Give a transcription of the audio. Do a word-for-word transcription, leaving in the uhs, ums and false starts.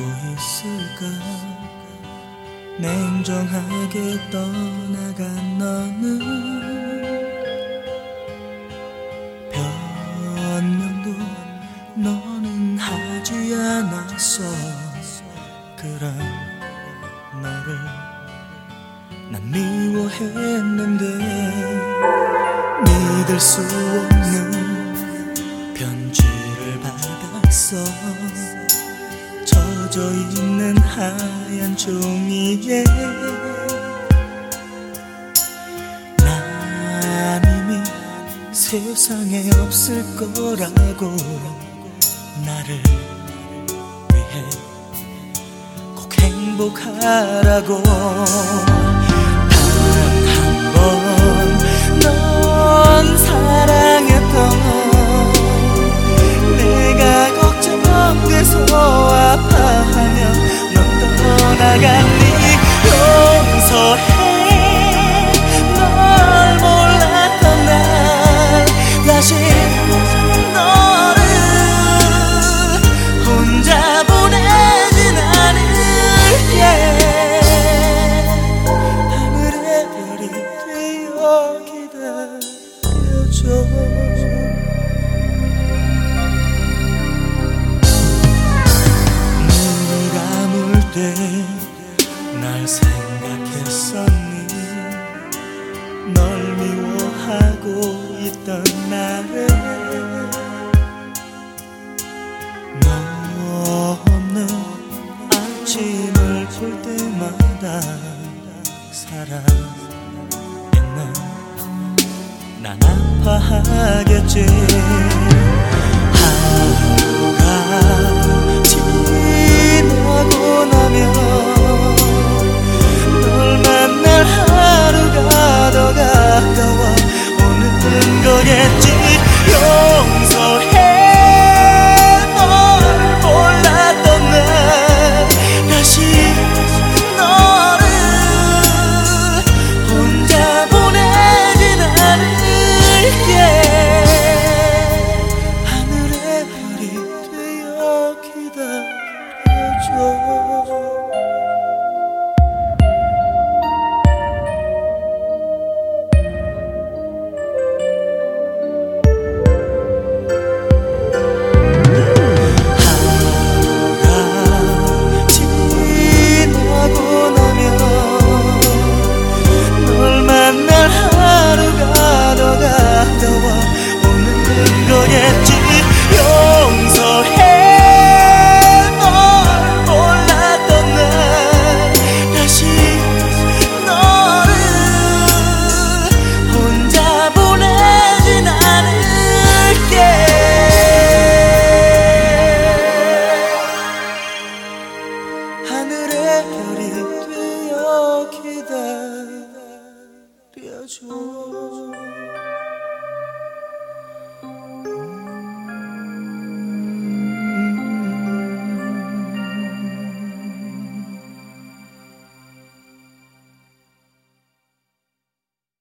있을까? 냉정하게 떠나간 너는 변명도 너는 하지 않았어. 그런 너를 난 미워했는데 믿을 수 없는 편지를 받았어. 젖어있는 하얀 종이에 난 이미 세상에 없을 거라고 나를 위해 꼭 행복하라고 단 한 번 넌 사랑했던 내가 걱정돼서 아파하며 넌 떠나갔니. 용서해 널 몰랐던 날 다시 너를 혼자 보내진 않을게. 하늘의 별이 되어 기다려줘. 날 생각했었니? 널 미워하고 있던 날에 너 없는 아침을 볼 때마다 살아있는 난 아파하겠지. 하루가 지나고 나면 널 만날 하루가 더 가까워 오는 거겠지. 용서해 널 몰랐던 날 다시 너를 혼자 보내진 않을게. 하늘의 별이 되어 기다려줘.